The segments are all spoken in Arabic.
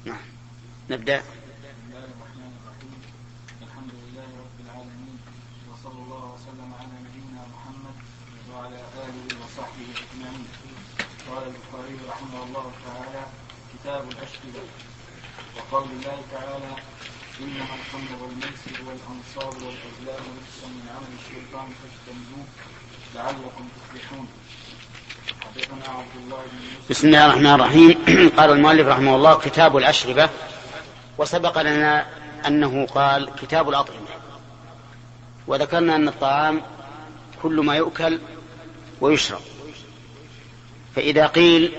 نعم. نبدأ. بسم الله الرحمن الرحيم. الحمد لله رب العالمين، وصلى الله وسلم على نبينا محمد وعلى آله وصحبه أجمعين. قال البخاري رحمه الله تعالى: كتاب الأشربة. وقول الله تعالى: إنما الخمر والميسر والأنصاب والأزلام رجس من عمل الشيطان فاجتنبوه لعلكم تفلحون. حدثنا عبد الله بن يوسف. بسم الله الرحمن الرحيم. قال المؤلف رحمه الله: كتاب الأشربة. وسبق لنا أنه قال كتاب الأطعمة، وذكرنا أن الطعام كل ما يؤكل ويشرب. فإذا قيل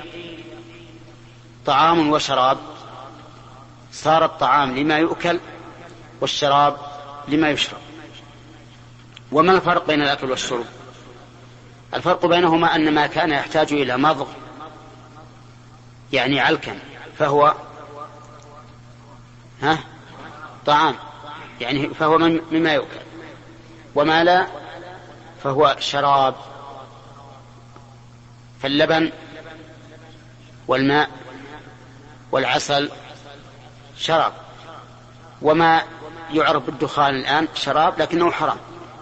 طعام وشراب صار الطعام لما يؤكل والشراب لما يشرب. وما الفرق بين الأكل والشرب؟ الفرق بينهما أن ما كان يحتاج إلى مضغ يعني علكا فهو طعام، يعني فهو مما يؤكل، وما لا فهو شراب. فاللبن والماء والعسل شراب، وما يعرف بالدخان الآن شراب لكنه حرام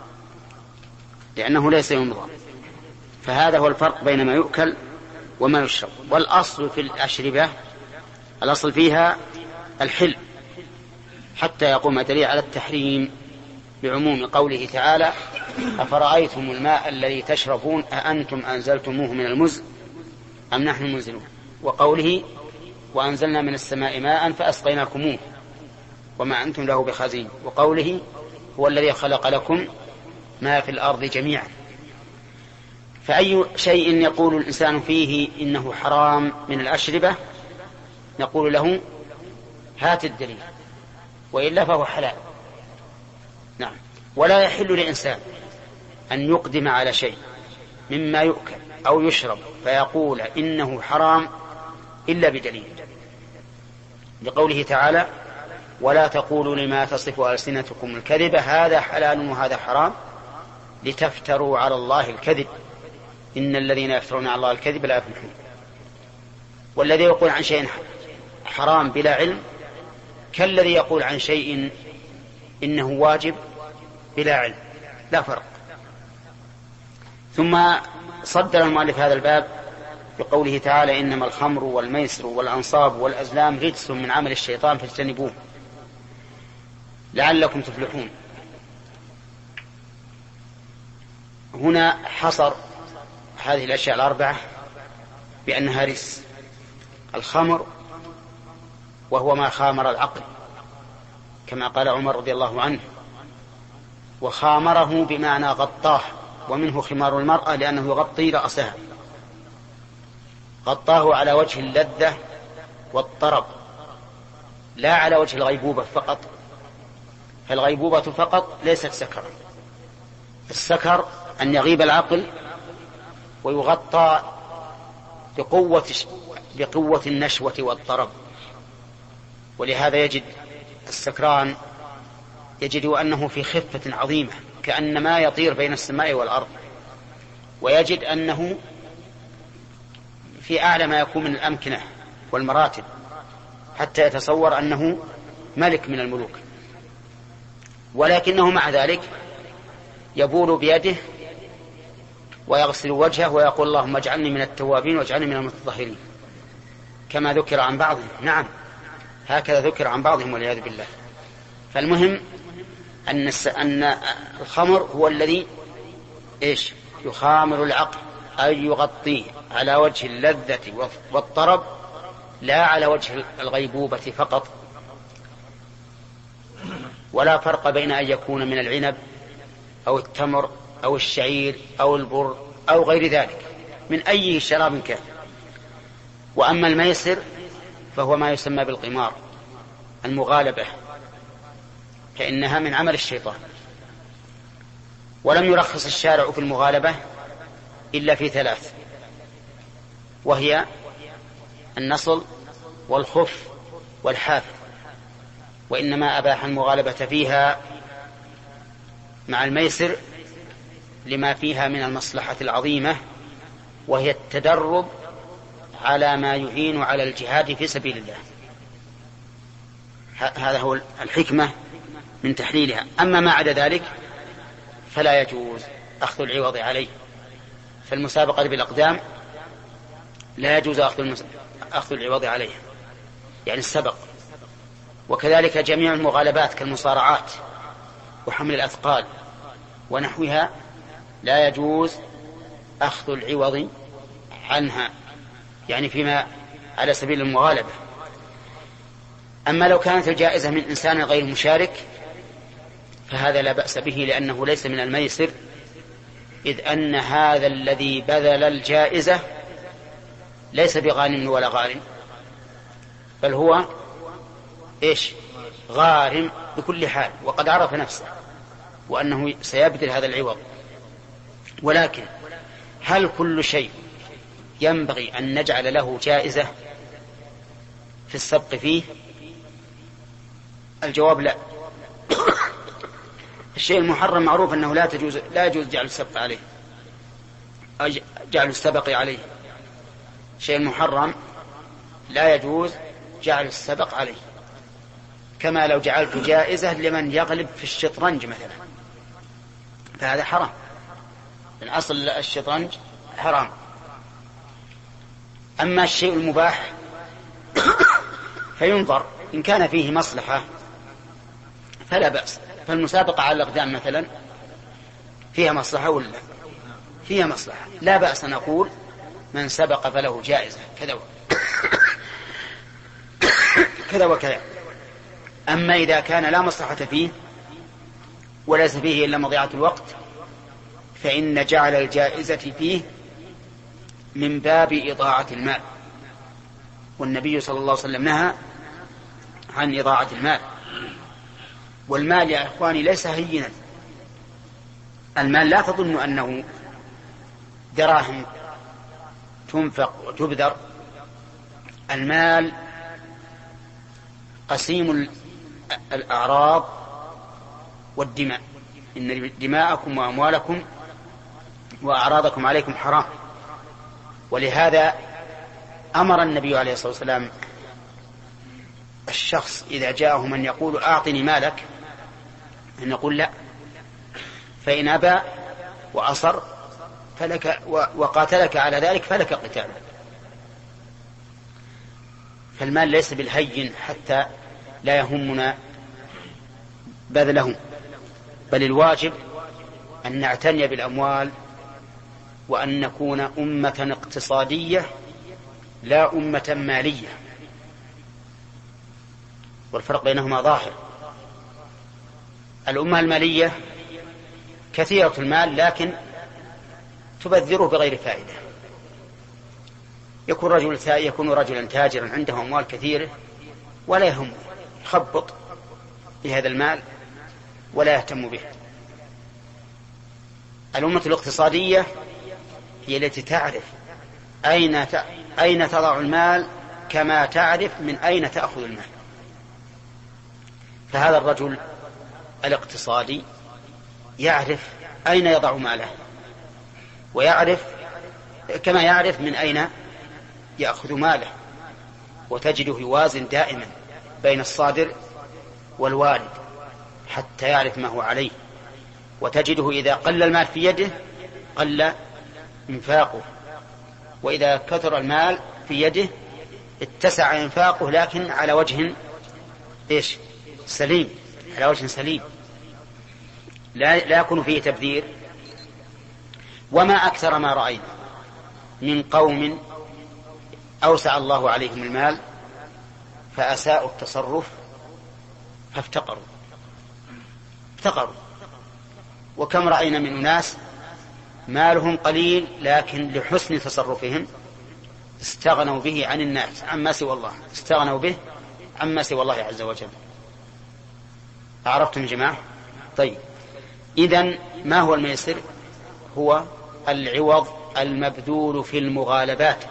لأنه ليس يمضغ. فهذا هو الفرق بين ما يؤكل وما يشرب. والأصل في الأشربة، الأصل فيها الحل حتى يقوم دليل على التحريم بعموم قوله تعالى: أفرأيتم الماء الذي تشربون أأنتم أنزلتموه من المزن أم نحن المنزلون. وقوله: وأنزلنا من السماء ماء فأسقيناكموه وما أنتم له بخازين. وقوله: هو الذي خلق لكم ما في الأرض جميعا. فأي شيء يقول الإنسان فيه إنه حرام من الأشربة نقول له: هات الدليل، وإلا فهو حلال. نعم. ولا يحل لإنسان أن يقدم على شيء مما يؤكل أو يشرب فيقول إنه حرام إلا بدليل، لقوله تعالى: ولا تقولوا لما تصف ألسنتكم الكذب هذا حلال وهذا حرام لتفتروا على الله الكذب إن الذين يفترون على الله الكذب لا يفلحون. والذي يقول عن شيء حرام بلا علم كالذي يقول عن شيء إنه واجب بلا علم، لا فرق. ثم صدر المؤلف هذا الباب بقوله تعالى: إنما الخمر والميسر والأنصاب والأزلام رجس من عمل الشيطان فاجتنبوه لعلكم تفلحون. هنا حصر هذه الأشياء الأربعة بأنها رجس. الخمر وهو ما خامر العقل كما قال عمر رضي الله عنه، وخامره بمعنى غطاه، ومنه خمار المرأة لأنه يغطي رأسها، غطاه على وجه اللذة والطرب لا على وجه الغيبوبة فقط. فالغيبوبة فقط ليست سكرا. السكر أن يغيب العقل ويغطى بقوة النشوة والطرب. ولهذا يجد السكران يجد أنه في خفة عظيمة كأنما يطير بين السماء والأرض، ويجد أنه في أعلى ما يكون من الأمكنة والمراتب حتى يتصور أنه ملك من الملوك، ولكنه مع ذلك يبول بيده ويغسل وجهه ويقول: اللهم اجعلني من التوابين واجعلني من المتطهرين، كما ذكر عن بعضهم. نعم، هكذا ذكر عن بعضهم والعياذ بالله. فالمهم أن الخمر هو الذي يخامر العقل، أي يغطيه على وجه اللذة والطرب لا على وجه الغيبوبة فقط. ولا فرق بين أن يكون من العنب أو التمر أو الشعير أو البر أو غير ذلك من أي شراب كان. وأما الميسر فهو ما يسمى بالقمار، المغالبة، فإنها من عمل الشيطان. ولم يرخص الشارع في المغالبة إلا في ثلاث، وهي النصل والخف والحافظ، وإنما أباح المغالبة فيها مع الميسر لما فيها من المصلحة العظيمة، وهي التدرب على ما يعين على الجهاد في سبيل الله. هذا هو الحكمة من تحليلها. أما ما عدا ذلك فلا يجوز أخذ العوض عليه. فالمسابقة بالأقدام لا يجوز أخذ العوض عليها، يعني السبق. وكذلك جميع المغالبات كالمصارعات وحمل الأثقال ونحوها لا يجوز أخذ العوض عنها، يعني فيما على سبيل المغالبة. أما لو كانت الجائزة من إنسان غير مشارك فهذا لا بأس به، لأنه ليس من الميسر، إذ أن هذا الذي بذل الجائزة ليس بغانم ولا غارم، بل هو غارم بكل حال، وقد عرف نفسه وأنه سيبذل هذا العوض. ولكن هل كل شيء ينبغي أن نجعل له جائزة في السبق فيه؟ الجواب لا. الشيء المحرم معروف أنه لا يجوز جعل السبق عليه، جعل السبق عليه. الشيء المحرم لا يجوز جعل السبق عليه، كما لو جعلت جائزة لمن يغلب في الشطرنج مثلا، فهذا حرام. من أصل الشطرنج حرام. أما الشيء المباح فينظر إن كان فيه مصلحة فلا بأس. فالمسابقة على الأقدام مثلا فيها مصلحة ولا فيها مصلحة، لا بأس نقول من سبق فله جائزة كذا وكذا. أما إذا كان لا مصلحة فيه وليس فيه إلا مضيعة الوقت فإن جعل الجائزة فيه من باب إضاعة المال، والنبي صلى الله عليه وسلم نهى عن إضاعة المال. والمال يا إخواني ليس هينا. المال لا تظن أنه دراهم تنفق وتبذر. المال قسيم الأعراض والدماء، إن دماءكم وأموالكم وأعراضكم عليكم حرام. ولهذا أمر النبي عليه الصلاة والسلام الشخص إذا جاءه من يقول أعطني مالك أن يقول لا، فإن أبى وأصر فلك وقاتلك على ذلك فلك قتاله. فالمال ليس بالهين حتى لا يهمنا بذله، بل الواجب أن نعتني بالأموال وأن نكون أمة اقتصادية لا أمة مالية، والفرق بينهما ظاهر. الأمة المالية كثيرة المال لكن تبذره بغير فائدة. يكون رجلا تاجرا عنده أموال كثيرة ولا يهم، يخبط بهذا المال ولا يهتم به. الأمة الاقتصادية هي التي تعرف أين تضع المال كما تعرف من أين تأخذ المال. فهذا الرجل الاقتصادي يعرف أين يضع ماله، ويعرف كما يعرف من أين يأخذ ماله، وتجده يوازن دائما بين الصادر والوارد حتى يعرف ما هو عليه. وتجده إذا قل المال في يده قل انفاقه، وإذا كثر المال في يده اتسع انفاقه، لكن على وجه سليم، على وجه سليم لا يكون فيه تبذير. وما أكثر ما رأينا من قوم أوسع الله عليهم المال فأساءوا التصرف فافتقروا. وكم رأينا من أناس مالهم قليل لكن لحسن تصرفهم استغنوا به عن الناس عما سوى الله، استغنوا به عما سوى الله عز وجل. أعرفتم يا جماعة؟ طيب، إذن ما هو الميسر؟ هو العوض المبذول في المغالبات،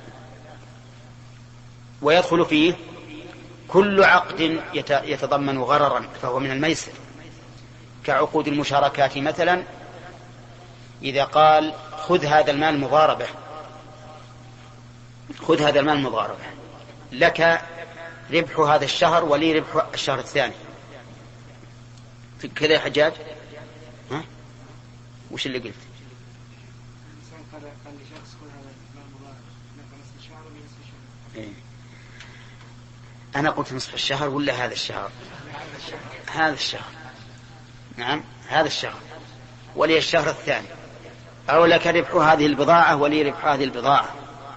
ويدخل فيه كل عقد يتضمن غررا فهو من الميسر، كعقود المشاركات مثلا. إذا قال خذ هذا المال مضاربة، لك ربح هذا الشهر ولي ربح الشهر الثاني. كذا يا حجاج؟ ها؟ وش اللي قلت؟ إيه؟ أنا قلت نصف الشهر ولا هذا الشهر؟ هذا الشهر. نعم هذا الشهر ولي الشهر الثاني، أو لك ربح هذه البضاعة ولي ربح هذه البضاعة،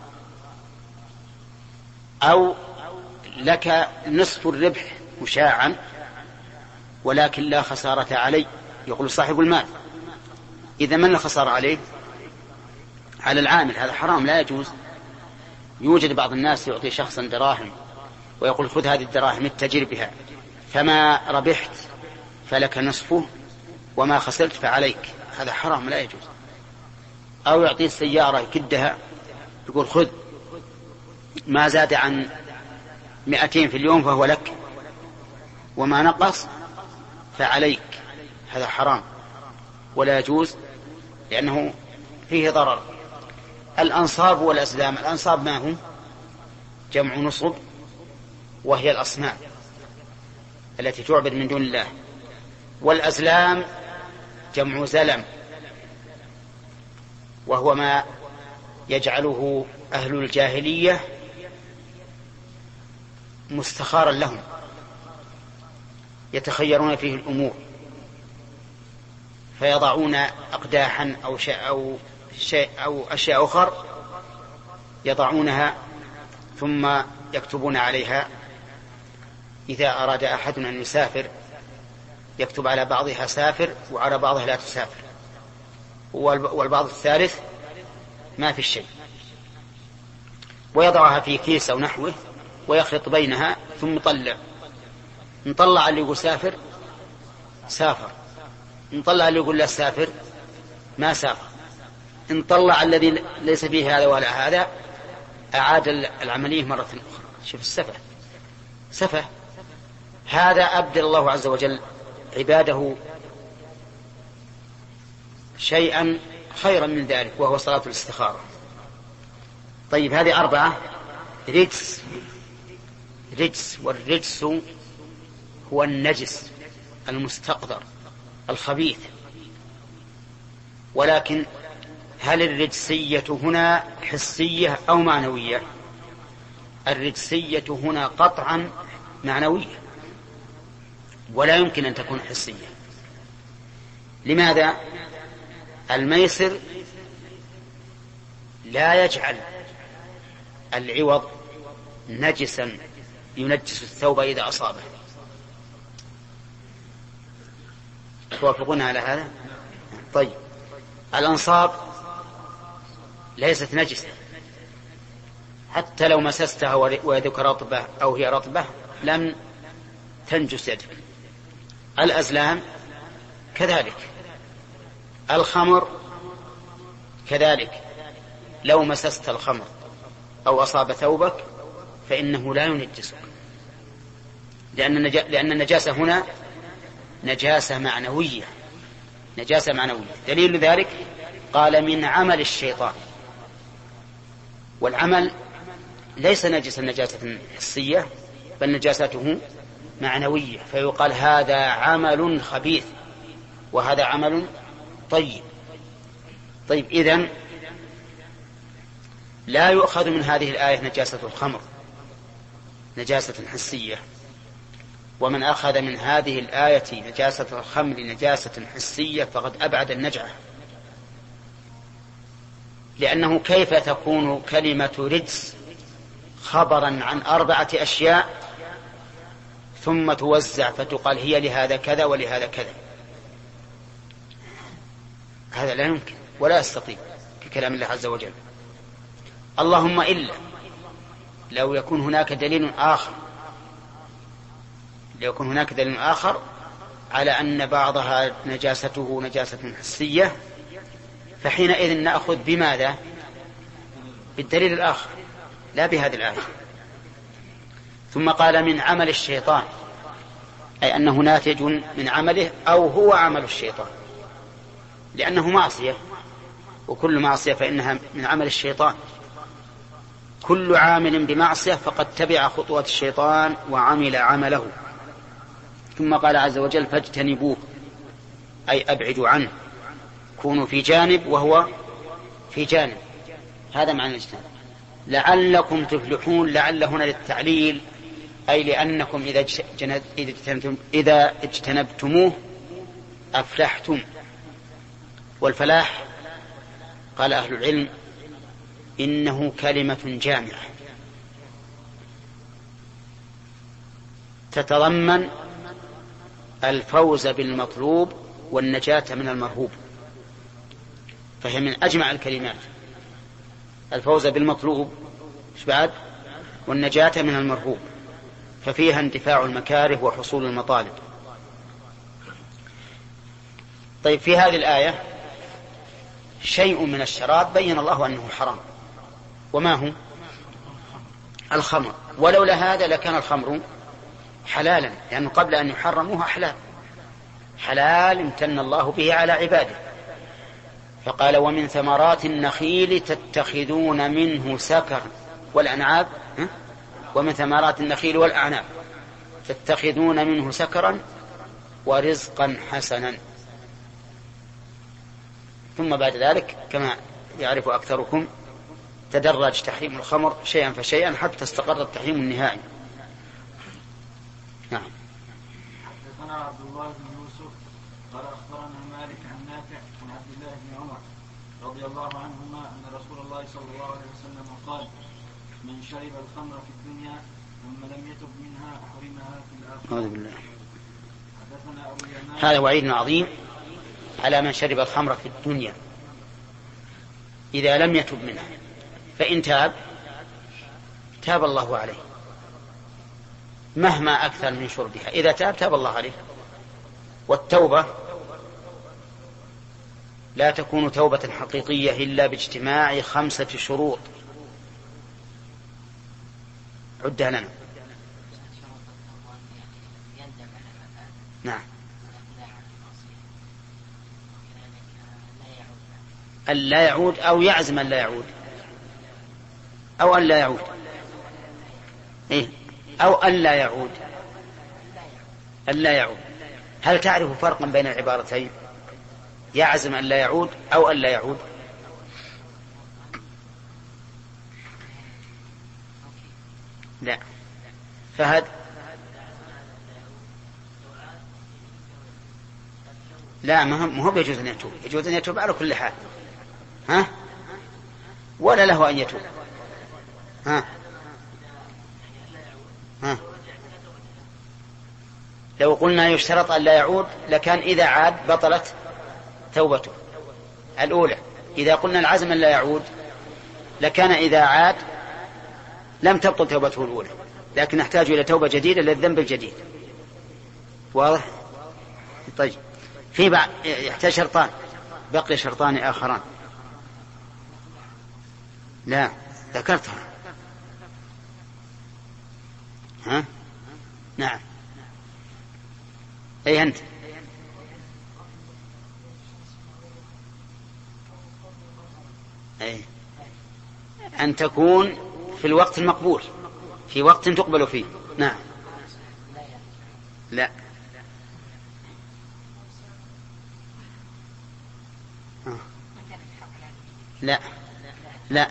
أو لك نصف الربح مشاعا ولكن لا خسارة علي. يقول صاحب المال إذا من الخسارة عليه؟ على العامل. هذا حرام لا يجوز. يوجد بعض الناس يعطي شخصا دراهم ويقول خذ هذه الدراهم اتجر بها، فما ربحت فلك نصفه وما خسرت فعليك. هذا حرام لا يجوز. أو يعطي السيارة يكدها يقول خذ ما زاد عن 200 في اليوم فهو لك وما نقص فعليك. هذا حرام ولا يجوز لأنه فيه ضرر. الأنصاب والأزلام، الأنصاب ما هم؟ جمع نصب، وهي الأصنام التي تعبد من دون الله. والأزلام جمع زلم، وهو ما يجعله أهل الجاهلية مستخارا لهم، يتخيرون فيه الأمور، فيضعون أقداحا أو أشياء أخر يضعونها ثم يكتبون عليها. إذا أراد أحد أن يسافر يكتب على بعضها سافر وعلى بعضها لا تسافر، والبعض الثالث ما في الشيء، ويضعها في كيس أو نحوه ويخلط بينها ثم نطلع اللي يقول سافر سافر، نطلع اللي يقول لا سافر ما سافر، نطلع الذي ليس فيه هذا ولا هذا، أعاد العملية مرة أخرى. شوف السفه، سفه. هذا أبدل الله عز وجل عباده شيئا خيرا من ذلك وهو صلاة الاستخارة. طيب هذه 4. رجس، والرجس هو النجس المستقذر الخبيث. ولكن هل الرجسية هنا حسية أو معنوية؟ الرجسية هنا قطعا معنوية، ولا يمكن أن تكون حسية. لماذا؟ الميسر لا يجعل العوض نجسا ينجس الثوب إذا أصابه. توافقون على هذا؟ طيب الأنصاب ليست نجسة، حتى لو مسستها ويدك رطبة أو هي رطبة لم تنجس يدك. الأزلام كذلك، الخمر كذلك، لو مسست الخمر أو أصاب ثوبك فإنه لا ينجسك، لأن النجاسة هنا نجاسة معنوية. نجاسة معنوية. دليل ذلك قال من عمل الشيطان، والعمل ليس نجسا نجاسة حسية بل نجاسته معنوية، فيقال هذا عمل خبيث وهذا عمل طيب. طيب إذن لا يؤخذ من هذه الآية نجاسة الخمر نجاسة حسية، ومن أخذ من هذه الآية نجاسة الخمر نجاسة حسية فقد أبعد النجعة، لأنه كيف تكون كلمة رجس خبرا عن 4 أشياء ثم توزع فتقال هي لهذا كذا ولهذا كذا؟ هذا لا يمكن ولا يستطيع في كلام الله عز وجل. اللهم إلا لو يكون هناك دليل آخر على أن بعضها نجاسته نجاسة حسية، فحينئذ نأخذ بماذا؟ بالدليل الآخر لا بهذه الآية. ثم قال من عمل الشيطان، أي أنه ناتج من عمله أو هو عمل الشيطان، لأنه معصية، وكل معصية فإنها من عمل الشيطان. كل عامل بمعصية فقد تبع خطوة الشيطان وعمل عمله. ثم قال عز وجل فاجتنبوه، أي أبعدوا عنه، كونوا في جانب وهو في جانب، هذا معنى الاجتناب. لعلكم تفلحون، لعل هنا للتعليل، أي لأنكم إذا اجتنبتموه أفلحتم. والفلاح قال أهل العلم إنه كلمة جامعة تتضمن الفوز بالمطلوب والنجاة من المرهوب، فهي من أجمع الكلمات، الفوز بالمطلوب بعد والنجاة من المرهوب، ففيها اندفاع المكاره وحصول المطالب. طيب، في هذه الآية شيء من الشراب بين الله أنه حرام، وما هو؟ الخمر. ولولا هذا لكان الخمر حلالا، لأنه قبل أن يحرموها حلال امتن الله به على عباده. فقال ومن ثمرات النخيل تتخذون منه سكرا والأعناب، ومن ثمرات النخيل والأعناب تتخذون منه سكرا ورزقا حسنا. ثم بعد ذلك كما يعرف أكثركم تدرج تحريم الخمر شيئا فشيئا حتى استقر التحريم النهائي. نعم. حدثنا عبد الله بن يوسف قال أخبرنا مالك عن نافع عن عبد الله بن عمر رضي الله عنهما أن رسول الله صلى الله عليه وسلم قال من شرب الخمر في الدنيا ثم لم يتب منها حرمها في الآخرة. أعوذ بالله. حدثنا أبو اليمان. هذا وعيد عظيم على من شرب الخمر في الدنيا إذا لم يتب منها، فإن تاب الله عليه مهما أكثر من شربها، إذا تاب الله عليه. والتوبة لا تكون توبة حقيقية إلا باجتماع 5 شروط، عدها لنا. نعم. أن لا يعود أو يعزم أن لا يعود، أو أن لا يعود، إيه؟ أو أن لا يعود، أن لا يعود. هل تعرف فرقا بين العبارتين؟ يعزم أن لا يعود أو أن لا يعود؟ لا. فهد لا، ما هو يجوز أن يتوب، يجوز أن يتوب على كل حال، ها؟ ولا له أن يتوب، ها؟ لو قلنا يشترط أن لا يعود لكان إذا عاد بطلت توبته الأولى. إذا قلنا العزم أن لا يعود لكان إذا عاد لم تبطل توبته الأولى، لكن نحتاج إلى توبة جديدة للذنب الجديد. واضح؟ طيب، في يحتاج شرطان، بقي شرطان آخران. لا، ذكرتها. ها؟ نعم. أي أنت؟ أي أن تكون في الوقت المقبول، في وقت تقبل فيه. نعم. لا. لا. لا.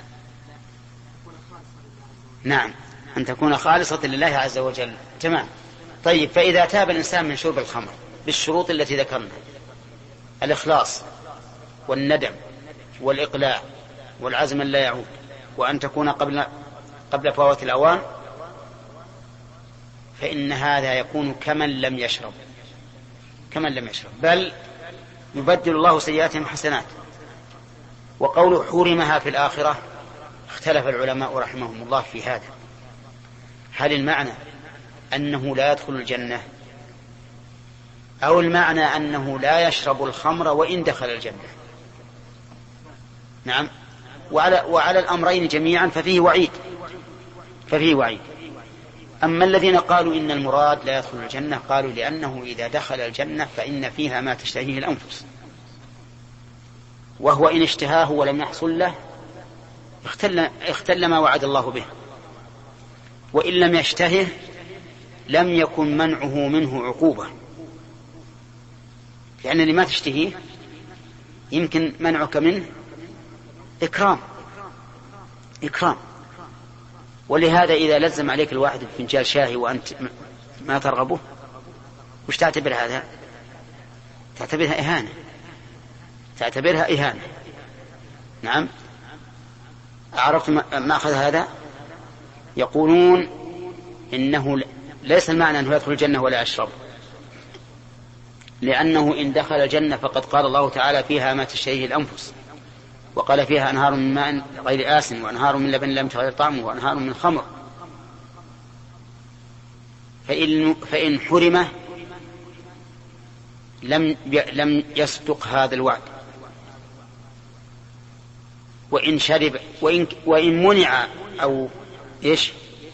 نعم، أن تكون خالصة لله عز وجل. تمام. طيب، فإذا تاب الإنسان من شرب الخمر بالشروط التي ذكرنا، الإخلاص والندم والإقلاع والعزم لا يعود، وأن تكون قبل فوات الأوان، فإن هذا يكون كمن لم يشرب، بل يبدل الله سيئاتهم حسنات. وقول حرمها في الآخرة اختلف العلماء رحمهم الله في هذا، هل المعنى أنه لا يدخل الجنة، أو المعنى أنه لا يشرب الخمر وإن دخل الجنة؟ نعم. وعلى الأمرين جميعا ففيه وعيد. أما الذين قالوا إن المراد لا يدخل الجنة قالوا لأنه إذا دخل الجنة فإن فيها ما تشتهيه الأنفس، وهو إن اشتهاه ولم يحصل له اختل ما وعد الله به، وإن لم يشتهه لم يكن منعه منه عقوبة، لأن اللي ما تشتهيه يمكن منعك منه إكرام. ولهذا إذا لزم عليك الواحد بفنجان شاهي وأنت ما ترغبه، وش تعتبر هذا؟ تعتبرها إهانة. نعم، عرفت ما أخذ هذا؟ يقولون إنه ليس المعنى أنه يدخل الجنة ولا يشرب، لأنه إن دخل الجنة فقد قال الله تعالى فيها ما تشتهيه الأنفس، وقال فيها أنهار من ماء غير آسن وأنهار من لبن لم يتغير طعمه وأنهار من خمر. فإن حرمه لم يصدق هذا الوعد، وإن شرب وإن منع أو إيش،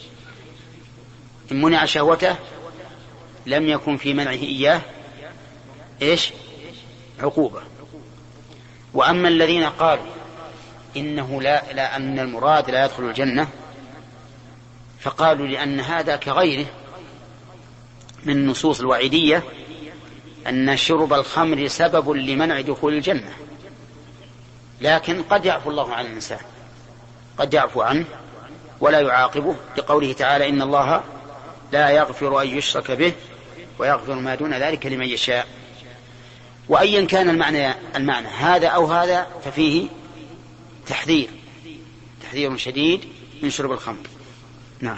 إن منع شهوته لم يكن في منعه إياه إيش عقوبة. وأما الذين قالوا إنه لا أن المراد لا يدخل الجنة، فقالوا لأن هذا كغيره من النصوص الوعيدية أن شرب الخمر سبب لمنع دخول الجنة، لكن قد يعفو الله عن الإنسان، قد يعفو عنه ولا يعاقبه، لقوله تعالى إن الله لا يغفر أن يشرك به ويغفر ما دون ذلك لمن يشاء. وأيا كان المعنى هذا أو هذا ففيه تحذير شديد من شرب الخمر. نعم.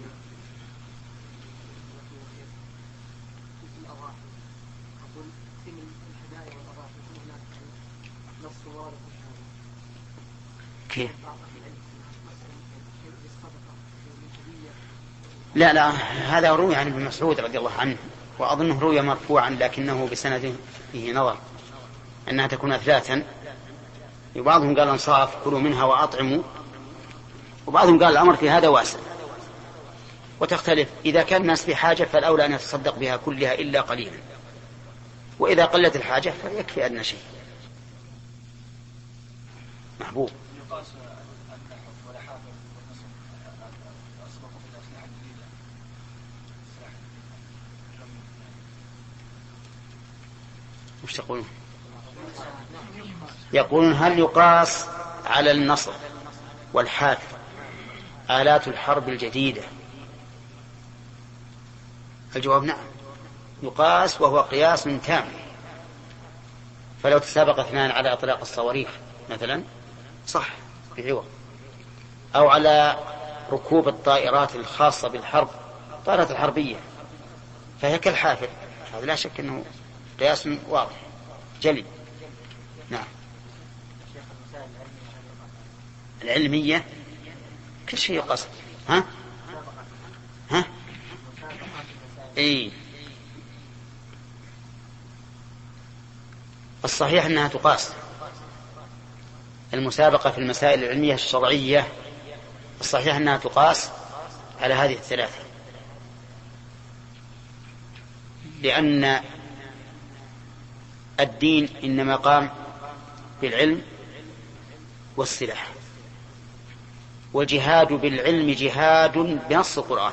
كيف؟ لا هذا روي عن ابن مسعود رضي الله عنه، وأظنه روي مرفوعا لكنه بسند فيه نظر، أنها تكون أثلاثا، وبعضهم قال انصاف كلوا منها وأطعموا، وبعضهم قال الأمر في هذا واسع، وتختلف. إذا كان الناس في حاجة فالأولى أن يتصدق بها كلها إلا قليلا، وإذا قلت الحاجة فيكفي أدنى شيء. محبوب. وش تقولون؟ يقولون هل يقاس على النصر والحافر آلات الحرب الجديدة؟ الجواب نعم، يقاس، وهو قياس تام. فلو تسابق اثنان على إطلاق الصواريخ مثلا صح بعوض، أو على ركوب الطائرات الخاصة بالحرب، الطائرات الحربية، فهي كالحافر، هذا لا شك أنه قياس واضح جلي. نعم. العلمية كل شيء يقاس. ها الصحيح أنها تقاس. المسابقة في المسائل العلمية الشرعية الصحيح أنها تقاس على هذه الثلاثة، لأن الدين إنما قام بالعلم والسلاح، والجهاد بالعلم جهاد بنص القرآن: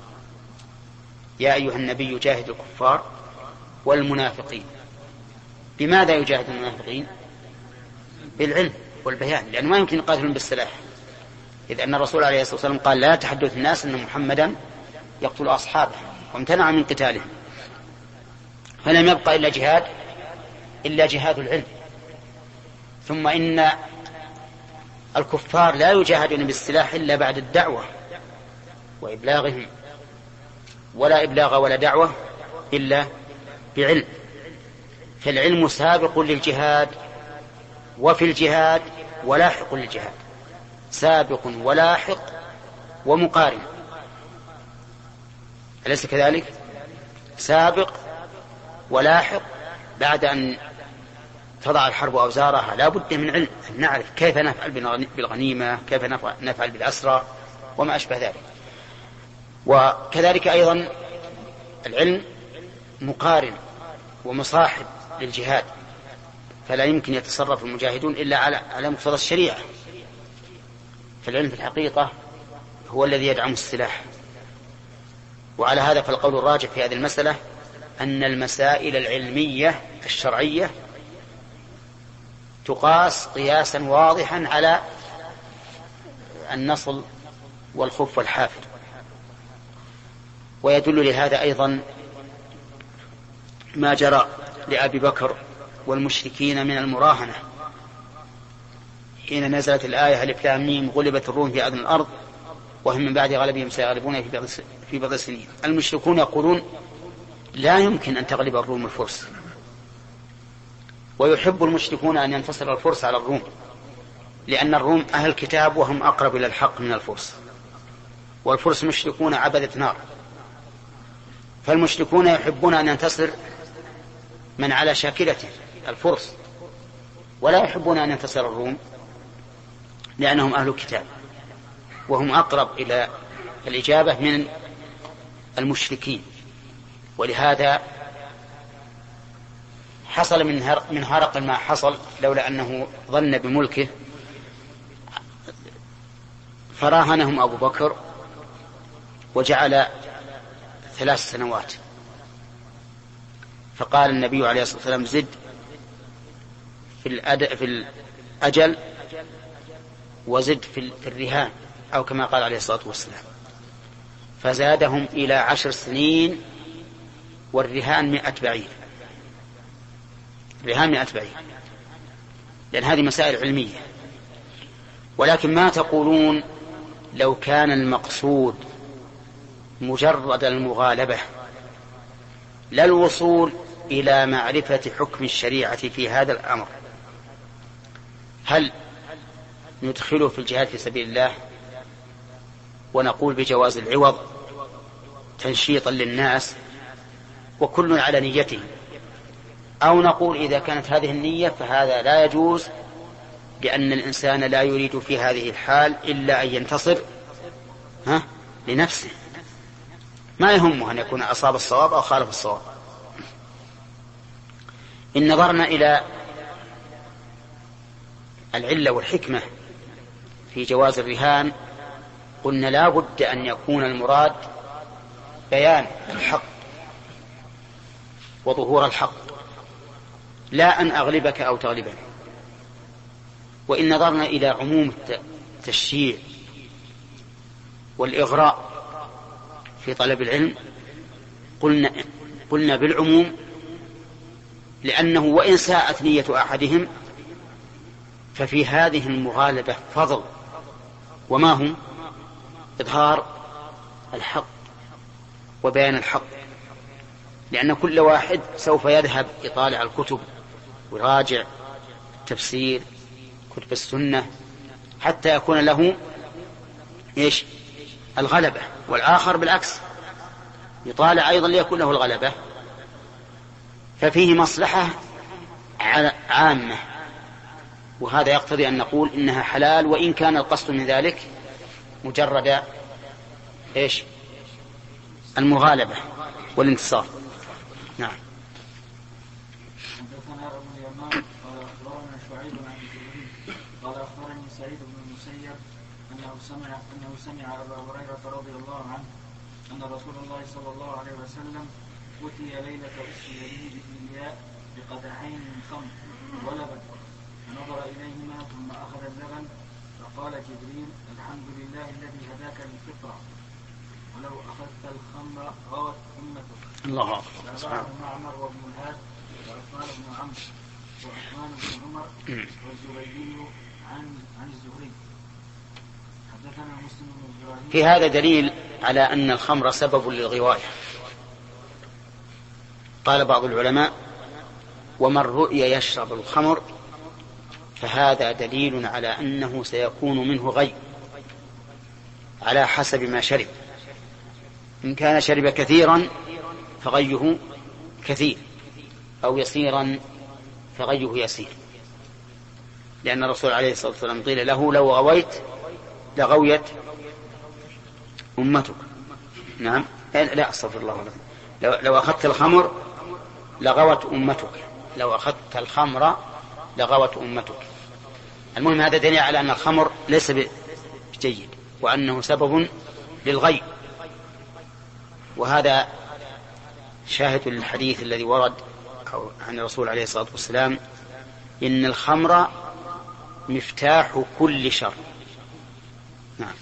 يا أيها النبي جاهد الكفار والمنافقين. بماذا يجاهد المنافقين؟ بالعلم والبيان، لأنه ما يمكن يقاتلون بالسلاح، إذ أن الرسول عليه الصلاة والسلام قال: لا تحدث الناس أن محمدا يقتل أصحابه، وامتنع من قتالهم. فلم يبقى إلا جهاد العلم. ثم إن الكفار لا يجاهدون بالسلاح إلا بعد الدعوة وإبلاغهم، ولا إبلاغ ولا دعوة إلا بعلم. فالعلم سابق للجهاد، وفي الجهاد ولاحق للجهاد، سابق ولاحق ومقارن، أليس كذلك؟ سابق ولاحق. بعد أن تضع الحرب أوزارها لا بد من علم، أن نعرف كيف نفعل بالغنيمة، كيف نفعل بالأسرى وما أشبه ذلك. وكذلك أيضا العلم مقارن ومصاحب للجهاد، فلا يمكن يتصرف المجاهدون إلا على مقتضى الشريعة. فالعلم في الحقيقة هو الذي يدعم السلاح. وعلى هذا فالقول الراجح في هذه المسألة أن المسائل العلمية الشرعية تقاس قياسا واضحا على النصل والخف والحافر. ويدل لهذا أيضا ما جرى لأبي بكر والمشركين من المراهنة حين نزلت الآية ألف لام ميم غلبت الروم في أدنى الأرض وهم من بعد غلبهم سيغلبون في بضع سنين. المشركون يقولون لا يمكن أن تغلب الروم الفرس، ويحب المشركون أن ينتصر الفرس على الروم، لأن الروم أهل كتاب وهم أقرب إلى الحق من الفرس، والفرس مشركون عبدة نار. فالمشركون يحبون أن ينتصر من على شاكلته الفرس، ولا يحبون أن ينتصر الروم لأنهم أهل كتاب وهم أقرب إلى الإجابة من المشركين. ولهذا حصل من هرقل ما حصل لولا أنه ظن بملكه، فراهنهم أبو بكر وجعل 3 سنوات. فقال النبي عليه الصلاة والسلام زد في الأجل وزد في الرهان، أو كما قال عليه الصلاة والسلام، فزادهم إلى 10 سنين، والرهان 100 بعير. الرهان 100 بعير، لأن هذه مسائل علمية. ولكن ما تقولون لو كان المقصود مجرد المغالبة لا الوصول إلى معرفة حكم الشريعة في هذا الأمر، هل ندخله في الجهاد في سبيل الله ونقول بجواز العوض تنشيطا للناس وكل على نيته، أو نقول إذا كانت هذه النية فهذا لا يجوز، لأن الإنسان لا يريد في هذه الحال إلا أن ينتصر لنفسه، ما يهمه أن يكون أصاب الصواب أو خالف الصواب. إن نظرنا إلى العلة والحكمة في جواز الرهان قلنا لا بد أن يكون المراد بيان الحق وظهور الحق، لا أن أغلبك أو تغلبني. وإن نظرنا إلى عموم التشجيع والإغراء في طلب العلم قلنا بالعموم، لأنه وإن ساءت نية أحدهم ففي هذه المغالبة فضل، وما هم إظهار الحق وبيان الحق، لأن كل واحد سوف يذهب يطالع الكتب ويراجع التفسير كتب السنة حتى يكون له الغلبة، والآخر بالعكس يطالع أيضا ليكون له الغلبة. ففيه مصلحة عامة، وهذا يقتضي أن نقول إنها حلال، وإن كان القصد من ذلك مجرد المغالبة والانتصار. نعم. حدثنا أبو اليمان قال أخبرنا شعيب عن الزهري قال أخبرني سعيد بن المسيب أنه سمع أبا هريرة رضي الله عنه أن رسول الله صلى الله عليه وسلم أتي ليلة أسري به بالإياء بقدحين من خمر ولبن، فنظر إليهما ثم أخذ اللبن فقال جبريل الحمد لله الذي هداك للفطرة، ولو أخذت الخمر غوت أمتك. الله أكبر. تابعه معمر وابن الهاد وعثمان بن عمرو وعثمان بن عمر والزبيدي عن الزهري. حدثنا مسلم بن إبراهيم. في هذا دليل على أن الخمر سبب للغواية. قال بعض العلماء ومن رؤي يشرب الخمر فهذا دليل على أنه سيكون منه غي على حسب ما شرب، إن كان شرب كثيرا فغيه كثير، أو يسيرا فغيه يسير، لأن الرسول عليه الصلاة والسلام قيل له لو غويت لغويت أمتك. نعم، لا أستغفر الله لك. لو أخذت الخمر لغوت أمتك، لو أخذت الخمر لغوت أمتك. المهم هذا دليل على أن الخمر ليس جيد، وأنه سبب للغي. وهذا شاهد للحديث الذي ورد عن الرسول عليه الصلاة والسلام: إن الخمر مفتاح كل شر. نعم.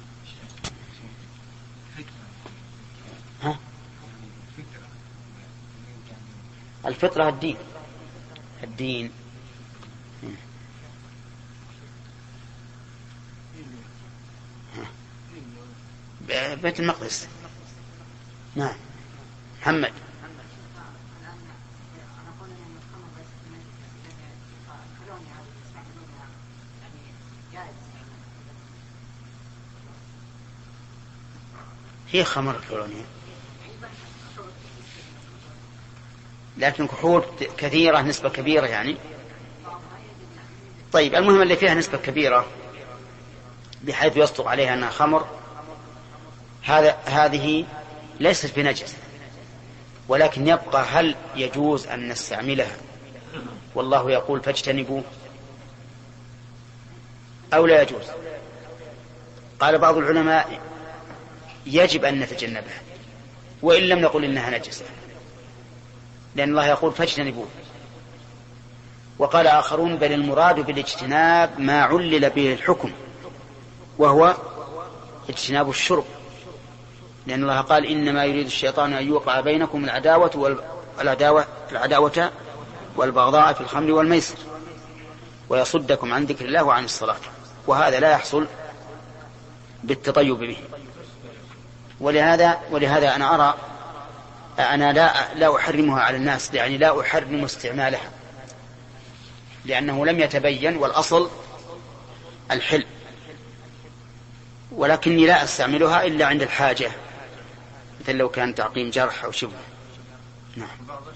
الفطرة الدين. بيت المقدس. نعم. محمد. هي خمر الكولونيا، لكن كحول كثيرة، نسبة كبيرة يعني. طيب، المهم اللي فيها نسبة كبيرة بحيث يصدق عليها أنها خمر، هذه ليست بنجس، ولكن يبقى هل يجوز أن نستعملها والله يقول فاجتنبوه أو لا يجوز؟ قال بعض العلماء يجب أن نتجنبها وإن لم نقل إنها نجسة، لأن الله يقول فاجتنبوه. وقال آخرون بل المراد بالاجتناب ما علل به الحكم، وهو اجتناب الشرب، لأن الله قال إنما يريد الشيطان أن يوقع بينكم العداوة والبغضاء في الخمر والميسر ويصدكم عن ذكر الله وعن الصلاة، وهذا لا يحصل بالتطيب به. ولهذا أنا أرى أنا لا أحرمها على الناس، يعني لا أحرم استعمالها، لأنه لم يتبين، والأصل الحل، ولكني لا أستعملها إلا عند الحاجة، مثل لو كان تعقيم جرح أو شبه. نعم.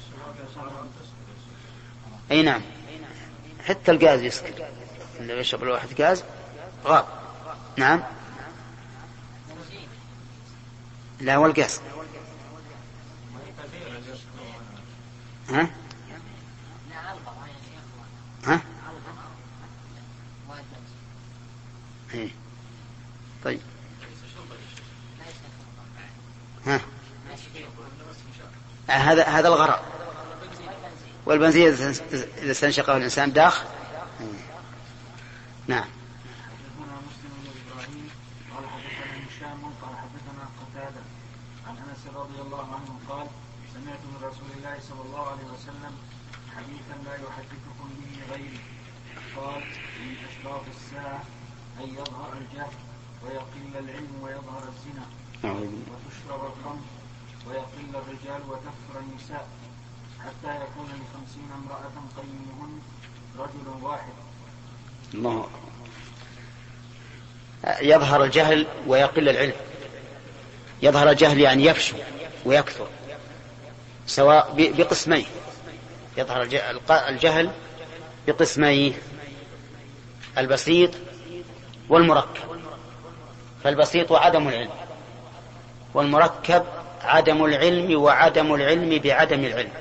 أي نعم، حتى الغاز يسكر، اللي يشرب الواحد غاز غاب. نعم. لا، والغاز ها؟ ها؟ إيه. طيب. ها؟ هذا الغرض. والبنزين إذا استنشقه الإنسان داخ. نعم. رضي الله عنه قال سمعت من رسول الله صلى الله عليه وسلم حديثا لا يحدثكم به غيري، قال من أشراط الساعة أن يظهر الجهل ويقل العلم ويظهر الزنا وتشرب الخمر ويقل الرجال وتكثر النساء حتى يكون ل50 امرأة قيمهن رجل واحد. الله. يظهر الجهل ويقل العلم. يظهر الجهل يعني يفشو ويكثر، سواء بقسميه. يظهر الجهل بقسميه: البسيط والمركب. فالبسيط عدم العلم، والمركب عدم العلم وعدم العلم بعدم العلم.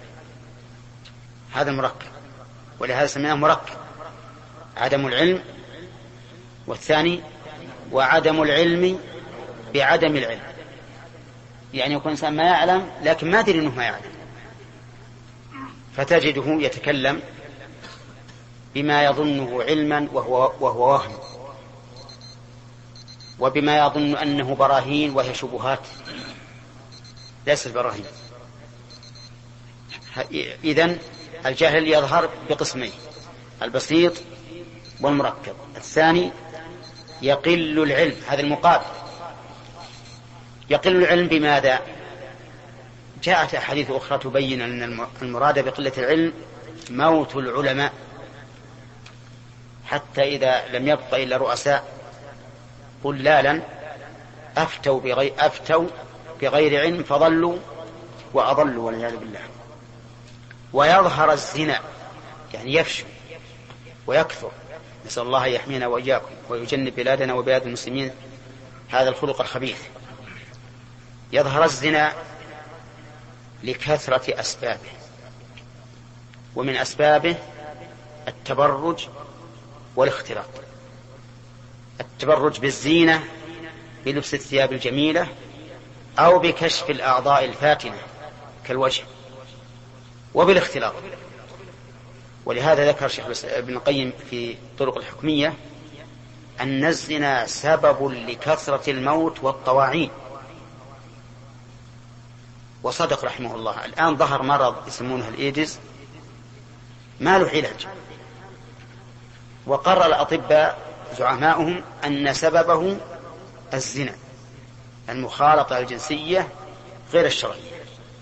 هذا المركب، ولهذا سميناه مركب: عدم العلم، والثاني وعدم العلم بعدم العلم. يعني يكون إنسان ما يعلم لكن ما أدري أنه ما يعلم، فتجده يتكلم بما يظنه علما وهو وهم، وبما يظن أنه براهين وهي شبهات ليست براهين. إذن الجهل يظهر بقسمين: البسيط والمركب. الثاني يقل العلم، هذا المقابل. يقل العلم بماذا؟ جاءت أحاديث أخرى تبين أن المراد بقلة العلم موت العلماء، حتى إذا لم يبق إلا رؤساء ضلالا أفتوا بغير علم فضلوا وأضلوا والعياذ بالله. ويظهر الزنا، يعني يفشو ويكثر. نسأل الله يحمينا وإياكم ويجنب بلادنا وبلاد المسلمين هذا الخلق الخبيث. يظهر الزنا لكثرة أسبابه، ومن أسبابه التبرج والاختلاط. التبرج بالزينة بلبس الثياب الجميلة أو بكشف الأعضاء الفاتنة كالوجه وبالاختلاط. ولهذا ذكر شيخ ابن القيم في طرق الحكمية أن الزنا سبب لكثرة الموت والطواعين، وصدق رحمه الله. الآن ظهر مرض يسمونه الإيدز ما له علاج، وقرر الأطباء زعماؤهم أن سببه الزنا، المخالطة الجنسية غير الشرعية.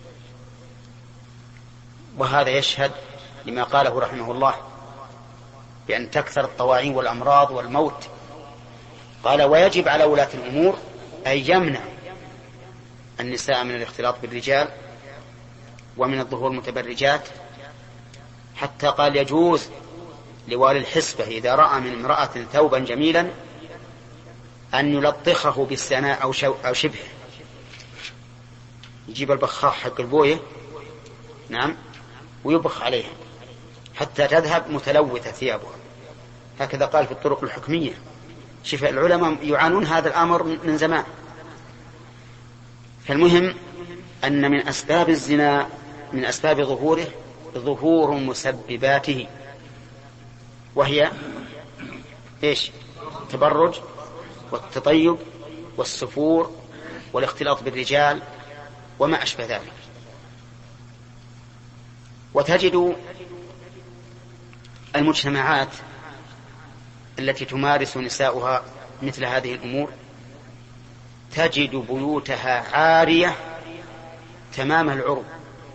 وهذا يشهد لما قاله رحمه الله بأن تكثر الطواعين والأمراض والموت. قال: ويجب على ولاة الأمور أن يمنع النساء من الاختلاط بالرجال ومن الظهور المتبرجات، حتى قال: يجوز لوالي الحسبة إذا رأى من امرأة ثوبا جميلا أن يلطخه بالسناء أو شبهه، يجيب البخاخ حق البوية، نعم، ويبخ عليها حتى تذهب متلوثة ثيابها. هكذا قال في الطرق الحكمية. شوف العلماء يعانون هذا الأمر من زمان. فالمهم أن من أسباب الزنا، من أسباب ظهوره، ظهور مسبباته، وهي إيش؟ التبرج والتطيب والسفور والاختلاط بالرجال وما أشبه ذلك. وتجد المجتمعات التي تمارس نساؤها مثل هذه الأمور تجد بيوتها عارية تمام العرب،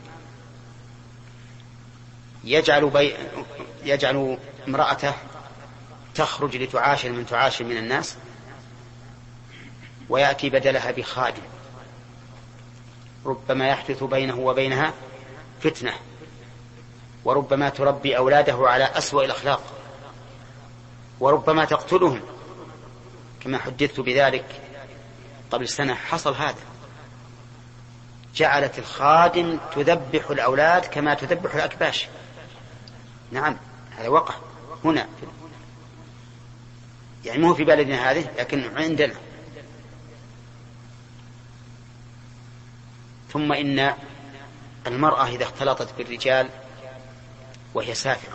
يجعل امرأته تخرج لتعاشر من تعاشر من الناس، ويأتي بدلها بخادم، ربما يحدث بينه وبينها فتنة، وربما تربي أولاده على أسوأ الأخلاق، وربما تقتلهم، كما حدثت بذلك قبل سنة. حصل هذا، جعلت الخادم تذبح الأولاد كما تذبح الأكباش. نعم، هذا وقع هنا، يعني مو في بلدنا هذه لكن عندنا. ثم إن المرأة إذا اختلطت بالرجال وهي سافرة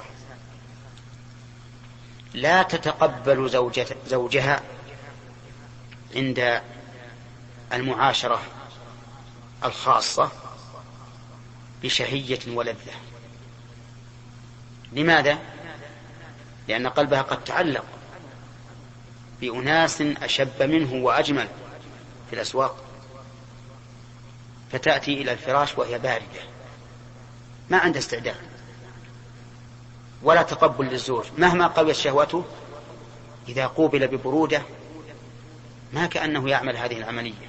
لا تتقبل زوجها عند المعاشرة الخاصة بشهية ولذة. لماذا؟ لأن قلبها قد تعلق بأناس أشب منه وأجمل في الأسواق، فتأتي إلى الفراش وهي باردة، ما عندها استعداد ولا تقبل للزوج مهما قويت شهوته. إذا قوبل ببرودة ما كأنه يعمل هذه العملية.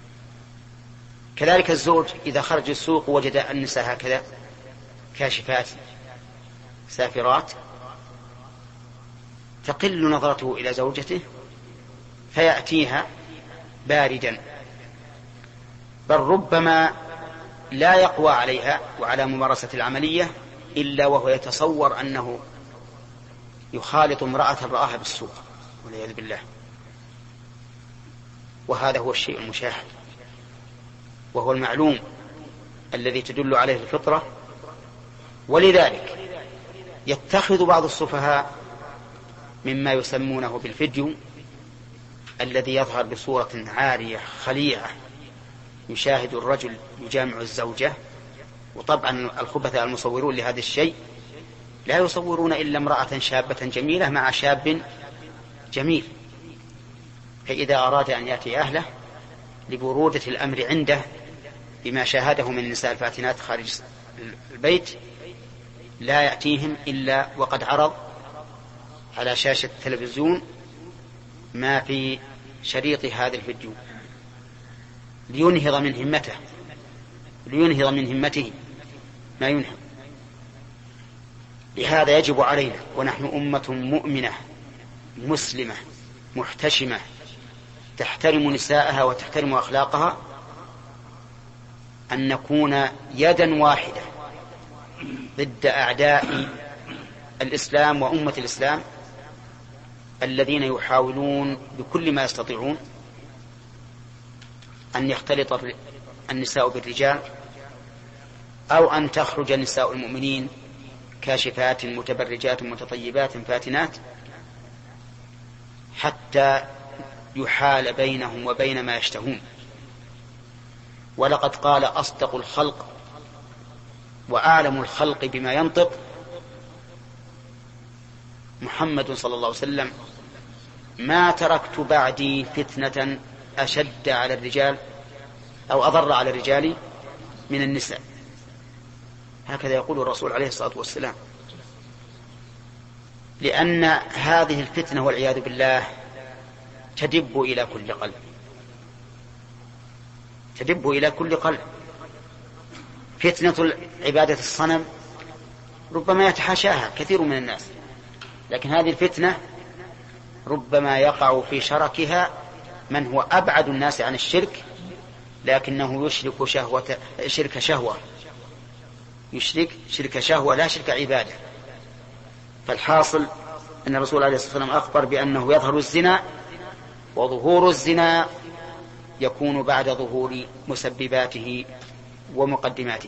كذلك الزوج إذا خرج السوق وجد النساء هكذا كاشفات سافرات تقل نظرته إلى زوجته فيأتيها باردا، بل ربما لا يقوى عليها وعلى ممارسة العملية إلا وهو يتصور أنه يخالط امرأة رآها بالسوق والعياذ بالله. وهذا هو الشيء المشاهد، وهو المعلوم الذي تدل عليه الفطرة. ولذلك يتخذ بعض السفهاء مما يسمونه بالفيديو الذي يظهر بصورة عارية خليعة، يشاهد الرجل يجامع الزوجة. وطبعا الخبثاء المصورون لهذا الشيء لا يصورون إلا امرأة شابة جميلة مع شاب جميل، فإذا أراد أن يأتي أهله لبرودة الأمر عنده بما شاهده من النساء الفاتنات خارج البيت لا يأتيهم إلا وقد عرض على شاشة التلفزيون ما في شريط هذا الفيديو لينهض من همته ما ينهض. لهذا يجب علينا ونحن أمة مؤمنة مسلمة محتشمة تحترم نساءها وتحترم أخلاقها أن نكون يدا واحدة ضد أعداء الإسلام وأمة الإسلام الذين يحاولون بكل ما يستطيعون أن يختلط النساء بالرجال، أو أن تخرج نساء المؤمنين كاشفات متبرجات متطيبات فاتنات حتى يحال بينهم وبين ما يشتهون. ولقد قال أصدق الخلق وأعلم الخلق بما ينطق محمد صلى الله عليه وسلم: ما تركت بعدي فتنة أشد على الرجال أو أضر على الرجال من النساء. هكذا يقول الرسول عليه الصلاة والسلام، لأن هذه الفتنة والعياذ بالله تدب إلى كل قلب، تدب إلى كل قلب. فتنة عبادة الصنم ربما يتحاشاها كثير من الناس، لكن هذه الفتنة ربما يقع في شركها من هو أبعد الناس عن الشرك، لكنه يشرك شرك شهوة لا شرك عبادة. فالحاصل أن الرسول عليه الصلاة والسلام أخبر بأنه يظهر الزنا، وظهور الزنا يكون بعد ظهور مسبباته ومقدماته.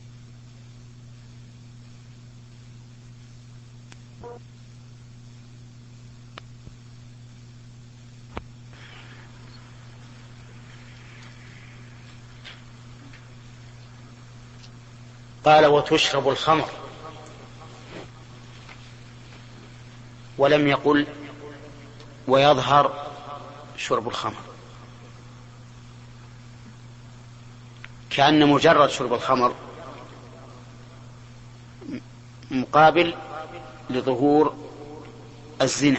قال: وتشرب الخمر، ولم يقل ويظهر شرب الخمر، كأن مجرد شرب الخمر مقابل لظهور الزنا،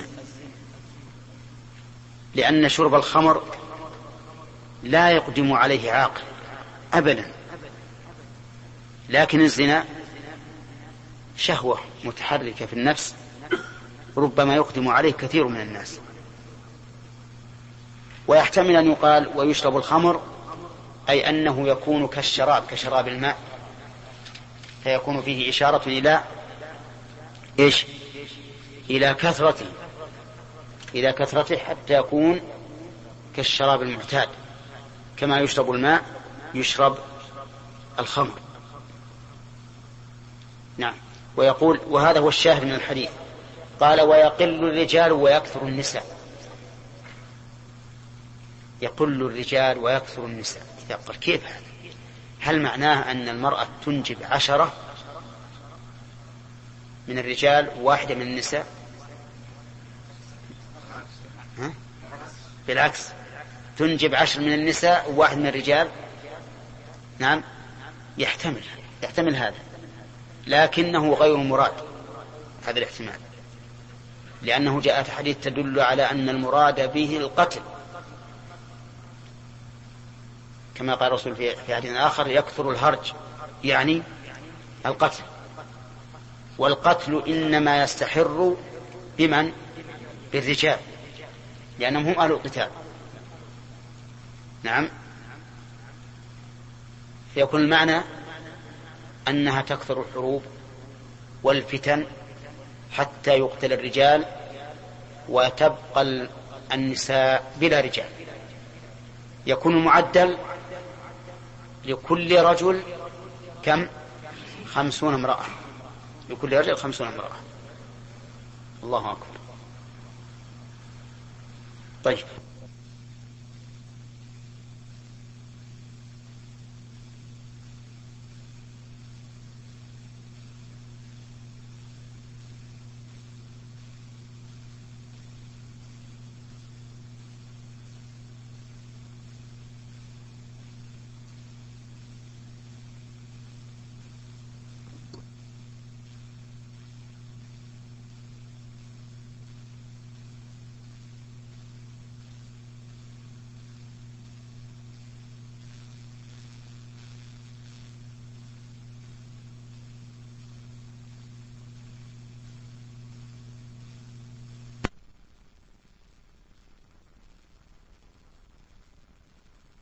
لأن شرب الخمر لا يقدم عليه عاقل أبدا، لكن الزنا شهوة متحركة في النفس ربما يقدم عليه كثير من الناس. ويحتمل أن يقال ويشرب الخمر أي أنه يكون كالشراب، كشراب الماء، فيكون فيه إشارة إلى إيش؟ إلى كثرته حتى يكون كالشراب المعتاد، كما يشرب الماء يشرب الخمر. نعم. ويقول: وهذا هو الشاهد من الحديث. قال: ويقل الرجال ويكثر النساء. يقل الرجال ويكثر النساء، يقول كيف هذا؟ هل معناه أن المرأة تنجب 10 من الرجال و1 من النساء؟ بالعكس، تنجب 10 من النساء و1 من الرجال. نعم، يحتمل هذا، لكنه غير مراد هذا الاحتمال، لأنه جاءت حديث تدل على أن المراد به القتل، كما قال الرسول في حديث آخر: يكثر الهرج، يعني القتل. والقتل إنما يستحر بمن؟ بالرجال، لأنهم هم أهل القتال. نعم. فيكون المعنى أنها تكثر الحروب والفتن حتى يقتل الرجال وتبقى النساء بلا رجال. يكون المعدل لكل رجل كم؟ 50 امرأة، لكل رجل 50 امرأة. الله أكبر. طيب.